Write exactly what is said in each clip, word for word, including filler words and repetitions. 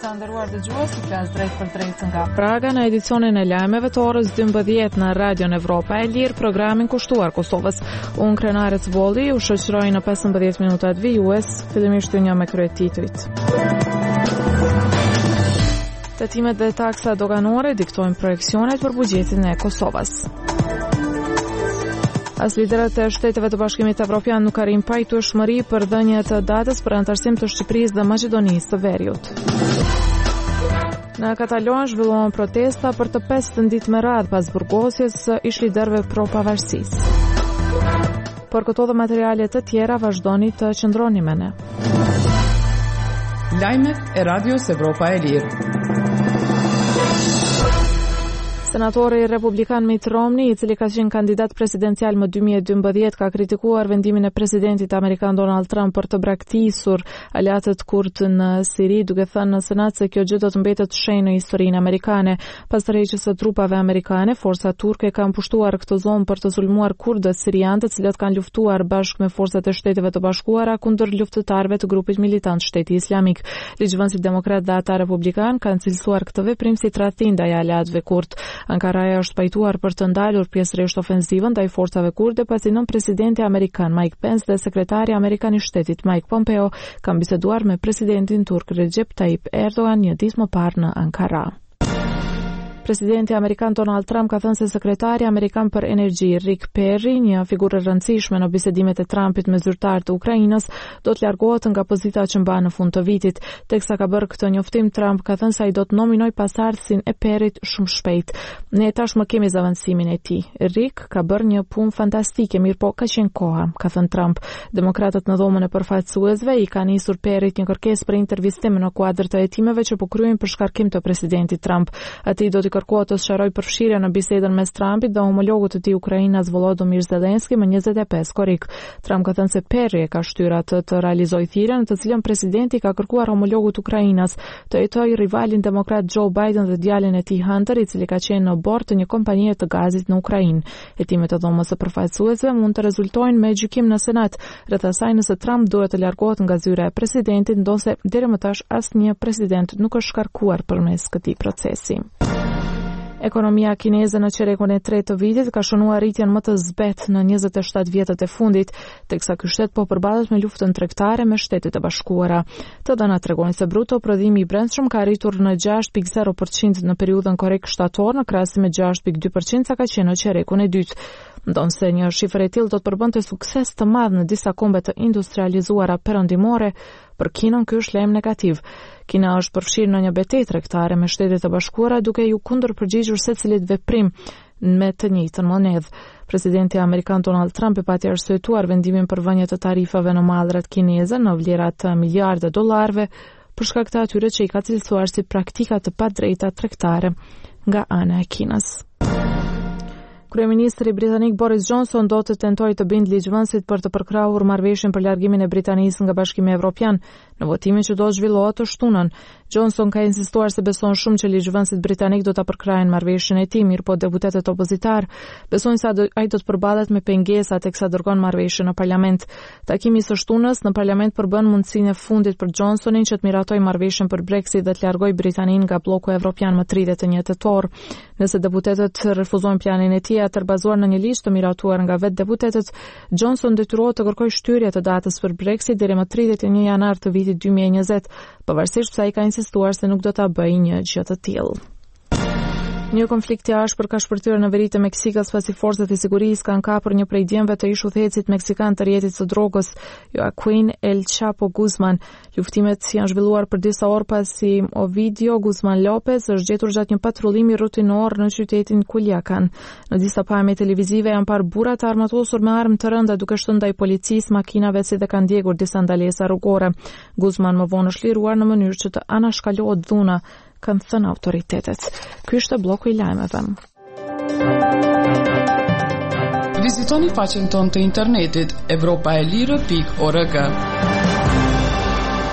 Të nderuar dëgjues, flas drejt për drejt nga Praga në edicionin e lajmeve të orës dymbëdhjetë në Radion Evropa e Lirë, programin kushtuar Kosovës. Unë Krenare Cbolli u shoqëroj në pesëmbëdhjetë minutat vijues, fillimisht një me kryetitujt. Tatimet dhe taksa doganore diktojnë projekcionet për buxhetin e Kosovës. As liderët e shteteve të Bashkimit Evropian nuk arrin pajtueshmëri për dhënie të datës për anëtarësim të Shqipërisë dhe Maqedonisë së Veriut. Në Katalon zhvillohen protesta për të pestë ditë me radhë pas burgosjes së ish-liderëve pro-pavarësisë. Por këto dhe materiale të tjera vazhdoni të qëndroni me ne. Lajmet e Radios Evropa e Lirë. Senatori republikan Mitt Romney, i cili ka qenë kandidat presidencial më dy mijë e dymbëdhjetë, ka kritikuar vendimin e presidentit amerikan Donald Trump për të braktisur aleatët kurd në Siri, duke thënë në Senat se kjo gjë do të mbetet shenjë në historinë amerikane. Pas tërheqjes së trupave amerikane, forcat turke kanë pushtuar këtë zonë për të sulmuar kurdët sirianë, të cilët kanë luftuar bashkë me forcat e Shteteve të Bashkuara kundër luftëtarëve të grupit militant Shteti Islamik. Ligjvënësit demokrat dhe ata republikan kanë cilësuar këtë veprim si tradhtim ndaj aleatëve kurd. Ankaraja është pajtuar për të ndalur pjesërisht ofensivën ndaj forcave kurde, pasi nën presidenti amerikan Mike Pence dhe sekretari amerikan i shtetit Mike Pompeo kanë biseduar me presidentin turk Recep Tayyip Erdogan një ditë më parë në Ankara. Presidenti amerikan Donald Trump ka thënë se sekretari amerikan për energji Rick Perry, një figurë e rëndësishme në bisedimet e Trumpit me zyrtarët e Ukrainës, do të largohet nga pozita që mban në fund të vitit. Teksa ka bërë këtë njoftim, Trump ka thënë se ai do të nominojë pasardhësin e Perryt shumë shpejt. Ne tashmë kemi zavancimin e tij. Rick ka bërë një punë fantastike, mirë po ka qenë koha, ka thënë Trump. Demokratët në dhomën e përfaqësuesve i kanë nisur Perryt një kërkesë për intervistim në kuadër të hetimeve që po kryejnë për shkarkim të presidentit Trump. Atij do kërkohet të sqaroj përfshirjen në bisedën mes Trumpit dhe homologut të tij ukrainas Volodymyr Zelensky më njëzet e pesë korrik. Trump ka thënë se Perry e ka shtyrë atë të realizojë thirrjen në të cilën presidenti ka kërkuar homologut ukrainas të hetojë rivalin demokrat Joe Biden dhe djalin e tij Hunter, i cili ka qenë në bord të një kompanie të gazit në Ukrainë. Hetimet e dhomës së përfaqësuesve mund të rezultojnë me gjykim në Senat rreth asaj nëse Trump duhet të largohet nga zyra e presidentit, ndonse deri më tash asnjë president nuk është shkarkuar përmes këtij procesi. Ekonomia kineze në çerekun e tretë të vitit ka shënuar rritjen më të zbetë në njëzet e shtatë vjetët e fundit, teksa ky shtet po përballet me luftën tregtare me Shtetet e Bashkuara. Të dhënat tregojnë se bruto prodhimi i brendshëm ka arritur në gjashtë pikë zero përqind në periudhën korrekt shtator në krahasim me gjashtë pikë dy përqind sa ka qenë në çerekun e dytë. Ndonse një shifër e tillë do të përbënte sukses të madh në disa kombe të industrializuara perëndimore, për Kinën ky është lajm negativ. Kina është përfshirë në një betejë tregtare me Shtetet e Bashkuara, duke ju kundërpërgjigjur secilit veprim me të njëjtën monedhë. Presidenti amerikan Donald Trump e pati arsyetuar vendimin për vënje të tarifave në mallrat kineze në vlera të miliardë dollarëve për shkak të atyre që i ka cilësuar si praktika të padrejta tregtare nga ana e Kinës. Kryeministri britanik Boris Johnson do të tentojë të bindë ligjvënësit për të përkrahur marrëveshjen për largimin e Britanisë nga Bashkimi Evropian në votimin që do të zhvillohet të shtunën. Johnson ka insistuar se beson shumë që ligjvënësit britanik do ta përkrahin marrëveshjen e tij, mirë po deputetët opozitar besojnë se ai do të përballet me pengesa teksa dërgon marrëveshjen në parlament. Takimi i së shtunës në parlament përbën mundësinë e fundit për Johnsonin që të miratojë marrëveshjen për Brexit dhe të largojë Britaninë nga bloku evropian më tridhjetë e një tetor. Nëse deputetët refuzojnë planin e tij atër bazuar në një listë të miratuar nga vetë deputetët, Johnson detyrohet të kërkojë shtyrje të datës për Brexit deri më tridhjetë e një janar të vitit dy mijë e njëzet, pavarësisht se ai ka insistuar se nuk do ta bëjë një gjë të tillë. Një konflikt i ashpër ka shpërthyer në veri të Meksikës pasi forcat e sigurisë kanë kapur një prej djemve të ish udhëhecit meksikan të rjetit së drogës, Joaquin El Chapo Guzman. Luftimet janë zhvilluar për disa orë pasi Ovidio Guzman Lopez është gjetur gjatë një patrullimi rutinor në qytetin Culiacan. Në disa pamje televizive janë parë burra të armatosur me armë të rënda duke shtunë ndaj policisë, makinave si dhe kanë ndjekur disa ndalesa rrugore. Guzman më vonë është liruar në mënyrë që të anashkalohet dhuna, kanë thënë autoritetet. Ky është bloku i lajmeve. Vizitoni faqen tonë të internetit evropaelire pikë org.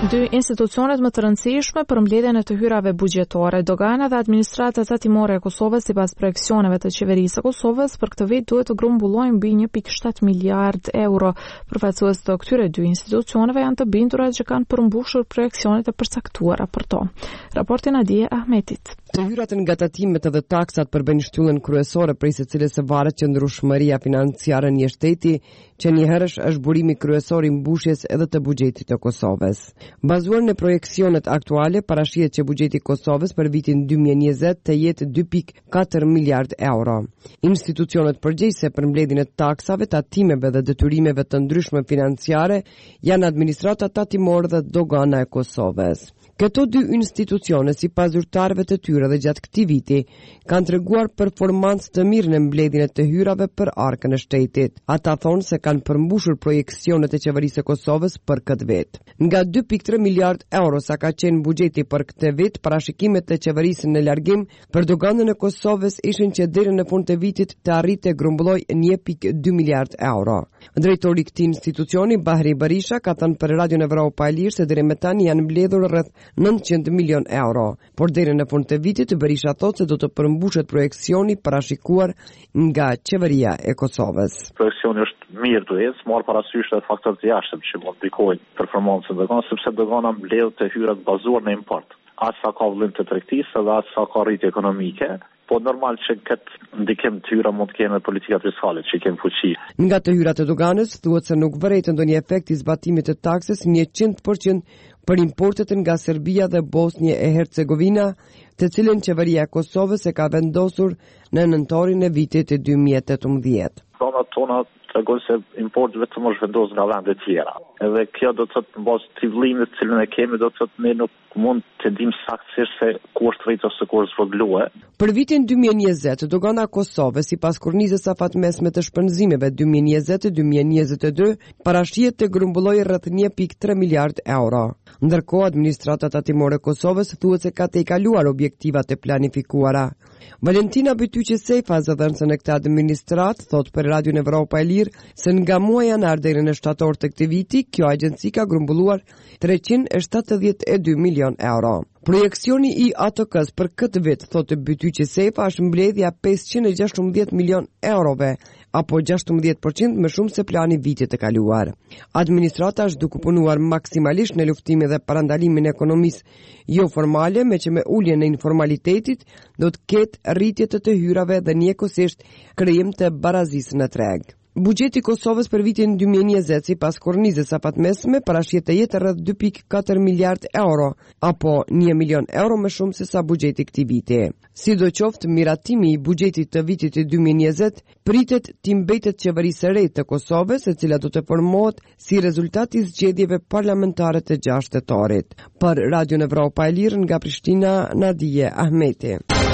Dy institucionet më të rëndësishme për mbledhjen e të hyrave buxhetore, dogana dhe administrata tatimore e Kosovës sipas projeksioneve të qeverisë së Kosovës për këtë vit duhet të grumbullojnë mbi një pikë shtat miliard euro. Përfaqësues të këtyre dy institucioneve janë të bindur që kanë përmbushur projeksionet e përcaktuara për to. Raporti Nadije Ahmetit. Të hyrat nga tatimet dhe taksat përbëjnë shtyllën kryesore prej së cilës së varet qëndrueshmëria financiare një shteti, që njëherësh është burimi kryesor i mbushjes edhe të buxhetit të Kosovës. Bazuar në projeksionet aktuale, parashihet që buxheti i Kosovës për vitin dy mijë e njëzet të jetë dy pikë katër miliard euro. Institucionet përgjegjëse për mbledhjen e taksave, tatimeve dhe detyrimeve të ndryshme financiare janë administrata tatimore dhe dogana e Kosovës. Këto dy institucione, sipas zyrtarëve të tyre dhe gjatë këtij viti, kanë treguar performancë të mirë në mbledhjen e të hyrave për arkën e shtetit. Ata thonë se kanë përmbushur projeksionet e qeverisë së Kosovës për këtë vit. Nga dy pikë tre miliard euro sa ka qenë buxheti për këtë vit, parashikimet e qeverisë në largim për doganën e Kosovës ishin që deri në fund të vitit të arritej grumbulloj një pikë dy miliard euro. Drejtori i këtij institucioni, Bahri Berisha, ka thënë për Radion Evropa e Lirë se deri më tani janë mbledhur rreth nëntëqind milion euro, por deri në fund të vitit Berisha thotë se do të përmbushet projeksioni parashikuar nga qeveria e Kosovës. Projeksioni është mirë të ecë, marr parasysh edhe faktorët e jashtëm që mund ndikojnë performancën e doganës, sepse dogana mbledh të hyrat bazuar në import. Aq sa ka vëllim të tregtisë dhe aq sa ka rritje ekonomike, po normal që këtë ndikim të hyra mund të kenë politika fiskale që kemë fuqi. Nga të hyrat e doganës thuhet se nuk vërejtë ndonjë efekt i zbatimit të taksës njëqind përqind për importet nga Serbia dhe Bosnje e Hercegovina, të cilën qeveria e Kosovës e ka vendosur në nëntorin e vitit dy mijë e tetëmbëdhjetë. Donat tona tregojnë se importi vetëm është vendosur nga vende të tjera. Edhe kjo do të thotë në bazë të vëllimit të cilën e kemi, do të thotë ne nuk mund të dimë saktësisht se ku është rrit ose ku është zhvogluar. Për vitin dy mijë e njëzet, dogana e Kosovës sipas kornizës afatmesme të shpenzimeve dy mijë e njëzet dy mijë e njëzet e dy parashihet të grumbullojë rreth një pikë tre miliard euro. Ndërkohë, administrata tatimore e Kosovës thuhet se ka të kaluar objektivat e planifikuara. Valentina Bytyqi Sefa, zëdhënëse në këtë administrat, thot për Radion Evropa e Lirë se nga muaji janar deri në shtator të këtij viti, kjo agjenci ka grumbulluar treqind e shtatëdhjetë e dy milion euro. Projeksioni i A T K-s për këtë vit, thotë Bytyqi Sefa, është mbledhja pesëqind e gjashtëmbëdhjetë milion eurove, apo gjashtëmbëdhjetë përqind më shumë se plani vitit të kaluar. Administrata është duke punuar maksimalisht në luftimin dhe parandalimin e ekonomisë jo formale, me që me uljen e informalitetit do të ketë rritje të të hyrave dhe njëkohësisht krijim të barazisë në treg. Buxheti i Kosovës për vitin dy mijë e njëzet sipas kornizës afatmesme parashihet të jetë rreth dy pikë katër miliard euro, apo një milion euro më shumë se sa buxheti i këtij viti. Sidoqoftë, miratimi i buxhetit të vitit dy mijë e njëzet pritet të mbetet qeverisë së re të Kosovës, e cila do të formohet si rezultat i zgjedhjeve parlamentare të gjashtë tetorit. Për Radion Evropa e Lirë nga Prishtina, Nadije Ahmeti.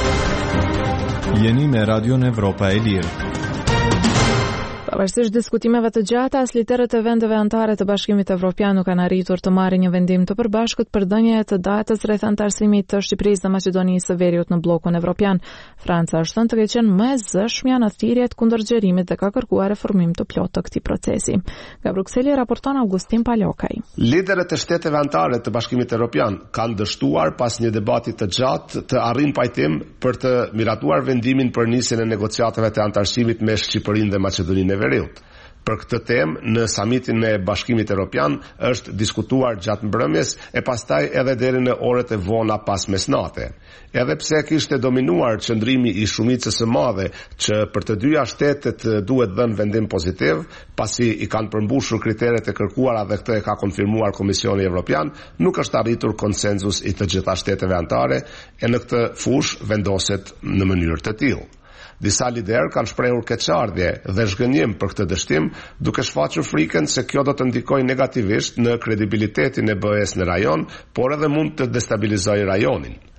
Jeni me Radion Evropa e Lirë. Pavarësisht diskutimeve të gjata, as literët e vendeve anëtare të Bashkimit Evropian nuk kanë arritur të marrin një vendim të përbashkët për dhënien e të datës rreth anëtarësimit të Shqipërisë dhe Maqedonisë së Veriut në bllokun evropian. Franca është thënë të ketë qenë më e zëshmja në thirrjet kundër xherimit dhe ka kërkuar reformim të plotë të këtij procesi. Nga Brukseli raporton Augustin Palokaj. Liderët e shteteve anëtare të Bashkimit Evropian kanë dështuar pas një debati të gjatë të arrin pajtim për të miratuar vendimin për nisjen e negociatave të anëtarësimit me Shqipërinë dhe Maqedoninë e Veriut. Për këtë temë, në samitin e Bashkimit Evropian është diskutuar gjatë mbrëmjes e pastaj edhe deri në orët e vona pas mesnate. Edhe pse kishte dominuar qëndrimi i shumicës së madhe që për të dyja shtetet duhet dhënë vendim pozitiv, pasi i kanë përmbushur kriteret e kërkuara dhe këtë e ka konfirmuar Komisioni Evropian, nuk është arritur konsenzus i të gjitha shteteve anëtare e në këtë fushë vendoset në mënyrë të tillë. Disa liderë kanë shprehur keqardhje dhe zhgënjim për këtë dështim, duke shfaqur frikën se kjo do të ndikojë negativisht në kredibilitetin e B E S në rajon, por edhe mund të destabilizojë rajonin.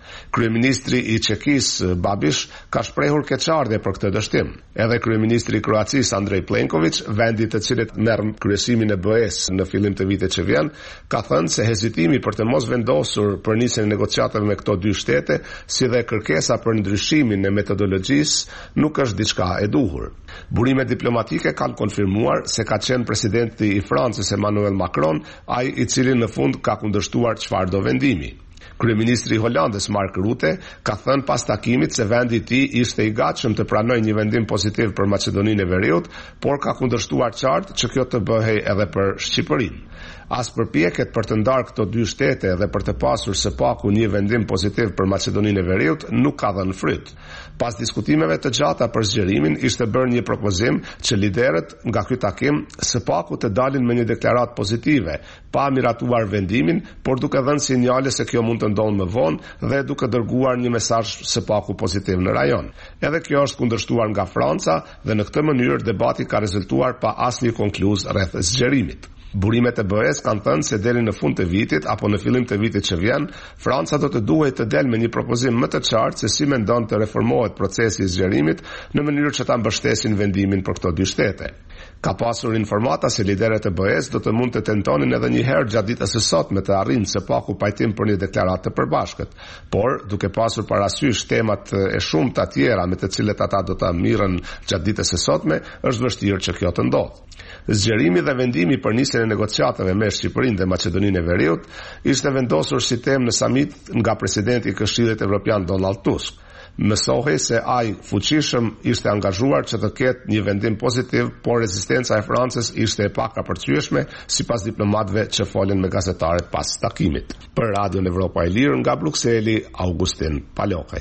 Kryeministri i Çekisë Babiš ka shprehur keqardhje për këtë dështim. Edhe kryeministri i Kroacisë Andrej Plenković, vendi të cilit merr kryesimin e B E-s në fillim të vitit që vjen, ka thënë se hezitimi për të mos vendosur për nisjen e negociatave me këto dy shtete, si dhe kërkesa për ndryshimin e metodologjisë nuk është diçka e duhur. Burimet diplomatike kanë konfirmuar se ka qenë presidenti i Francës Emmanuel Macron ai i cili në fund ka kundërshtuar çfarë do vendimi. Kryeministri i Holandës Mark Rutte ka thënë pas takimit se vendi i tij ishte i gatshëm të pranojë një vendim pozitiv për Maqedoninë e Veriut, por ka kundërshtuar qartë që kjo të bëhej edhe për Shqipërinë. As përpjekjet për të ndarë këto dy shtete dhe për të pasur së paku një vendim pozitiv për Maqedoninë e Veriut nuk ka dhënë fryt. Pas diskutimeve të gjata për zgjerimin, ishte bërë një propozim që liderët nga ky takim së paku të dalin me një deklaratë pozitive, pa miratuar vendimin, por duke dhënë sinjale se kjo mund të ndodhë më vonë dhe duke dërguar një mesazh së paku pozitiv në rajon. Edhe kjo është kundërshtuar nga Franca dhe në këtë mënyrë debati ka rezultuar pa asnjë konkluz rreth zgjerimit. Burimet e B E-s kanë thënë se deri në fund të vitit apo në fillim të vitit që vjen, Franca do të duhej të dalë me një propozim më të qartë se si mendon të reformohet procesi i zgjerimit në mënyrë që ta mbështesin vendimin për këto dy shtete. Ka pasur informata se liderët e B E-s do të mund të tentonin edhe një herë gjatë ditës së sotme të arrijnë së paku pajtim për një deklaratë të përbashkët, por duke pasur parasysh temat e shumta tjera me të cilet ata do ta mirën gjatë ditës së sotme, është vështirë që kjo të ndodhë. Zgjerimi dhe vendimi për nisjen e negociatave me Shqipërinë dhe Maqedoninë e Veriut ishte vendosur si temë në samit nga presidenti i Këshillit Evropian Donald Tusk. Mësohej se ai fuqishëm ishte angazhuar që të ketë një vendim pozitiv, por rezistenca e Francës ishte e pakapërcyeshme sipas diplomatëve që folën me gazetarët pas takimit. Për Radion Evropa e Lirë nga Brukseli, Augustin Palokaj.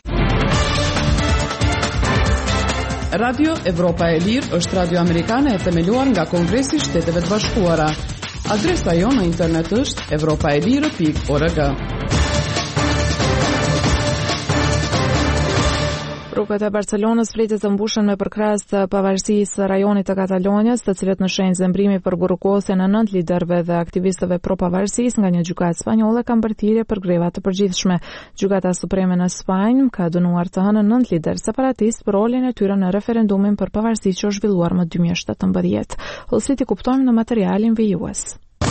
Radio Evropa e Lirë është radio amerikane e themeluar nga Kongresi i Shteteve të Bashkuara. Adresa jonë në internet është evropaelire pikë org. Rrugët e Barcelonës pritet të mbushen me përkrahas të pavarësisë së rajonit të Katalonjës, të cilët në shenjë zemrimi për burrukosjen e nëntë liderëve dhe aktivistëve pro-pavarësisë nga një gjykatë spanjolle kanë bërë thirrje për greva të përgjithshme. Gjykata Supreme në Spanjë ka dënuar të hënën nëntë liderë separatistë për rolin e tyre në referendumin për pavarësi që është zhvilluar më dy mijë e shtatëmbëdhjetë. Ose kuptojmë në materialin vijues.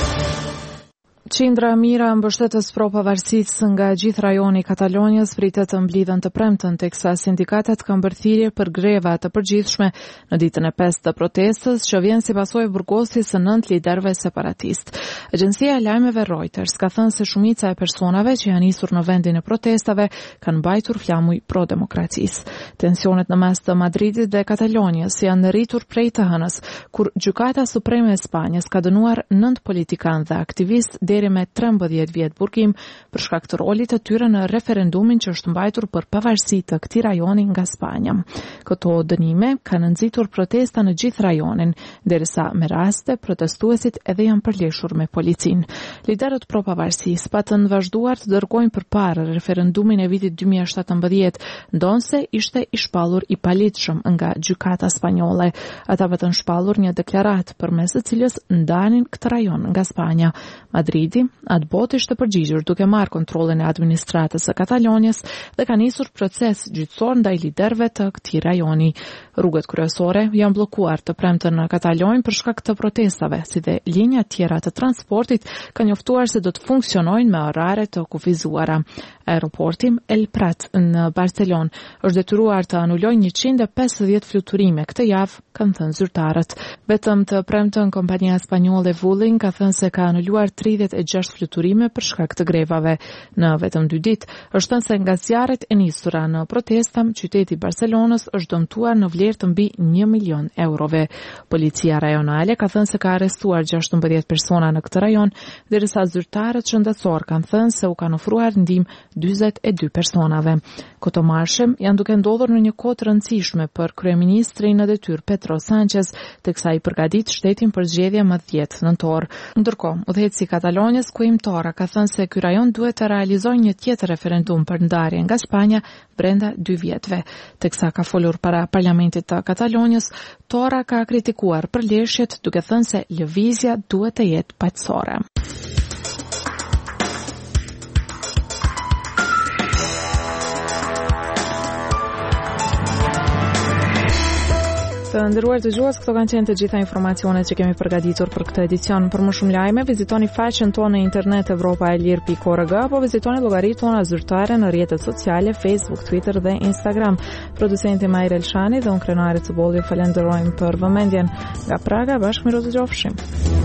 Qindra mira mbështetës pro-pavarësisë nga gjithë rajoni i Katalonjës pritet të mblidhen të premten, teksa sindikatat kanë bërë thirrje për greva të përgjithshme në ditën e pestë të protestës, që vjen si pasojë e burgosjes së nëntë liderëve separatistë. Agjencia e lajmeve Reuters ka thënë se shumica e personave që janë nisur në vendin e protestave kanë mbajtur flamuj pro-demokracisë. Tensionet në mes të Madridit dhe Katalonjës janë rritur prej të hënës, kur Gjykata Supreme e Spanjës ka dënuar nëntë politikanë dhe aktivistë deri me trembëdhjetë vjet burgim për shkak të rolit të tyre në referendumin që është mbajtur për pavarësi të këtij rajoni nga Spanja. Këto dënime kanë nxitur protesta në gjithë rajonin, derisa me raste protestuesit edhe janë përleshur me policinë. Liderët pro-pavarësisë patën vazhduar të dërgojnë përpara referendumin e vitit dy mijë e shtatëmbëdhjetë, ndonse ishte i shpallur i palitshëm nga gjykata spanjolle. Ata patën shpallur një deklaratë përmes së cilës ndanin këtë rajon nga Spanja. Madrid atë botë ishte përgjigjur duke marrë kontrollin e administratës së Katalonjës dhe ka nisur proces gjyqësor ndaj liderëve të këtij rajoni. Rrugët kryesore janë bllokuar të premten në Katalonjë për shkak të protestave, si dhe linja tjera të transportit ka njoftuar se do të funksionojnë me orare të kufizuara. Aeroporti El Prat në Barcelonë është detyruar të anulojë njëqind e pesëdhjetë fluturime këtë javë, kanë thënë zyrtarët. Vetëm të premten kompania spanjolle Vueling ka thënë se ka anuluar tridhjetë e gjashtë fluturime për shkak të grevave. Në vetëm dy ditë, është thënë se nga zjarret e nisura në protesta, qyteti i Barcelonës është dëmtuar në vlerë të mbi një milion eurove. Policia rajonale ka thënë se ka arrestuar gjashtëmbëdhjetë persona në këtë rajon, derisa zyrtarët shëndetësor kanë thënë se u kanë ofruar ndihmë dyzet e dy personave. Këto marshe janë duke ndodhur në një kohë të rëndësishme për kryeministrin në detyrë Pedro Sánchez, teksa i përgatit shtetin për zgjedhje më dhjetë nëntor. Ndërkohë, udhëheqësi i Katalonjës Quim Torra ka thënë se ky rajon duhet të realizojë një tjetër referendum për ndarje nga Spanja brenda dy vjetëve. Teksa ka folur para parlamentit të Katalonjës, Torra ka kritikuar përleshjet duke thënë se lëvizja duhet të jetë paqësore. Të nderuar dëgjues, këto kanë qenë të gjitha informacionet që kemi përgatitur për këtë edicion. Për më shumë lajme, vizitoni faqen tonë në internet europa e lir pikë org apo vizitoni llogaritë tona zyrtare në rrjetet sociale Facebook, Twitter dhe Instagram. Producenti Majr Elshani dhe unë Krenare Cubolli falenderojmë për vëmendjen. Nga Praga, bashkë me Rozë Gjofshim.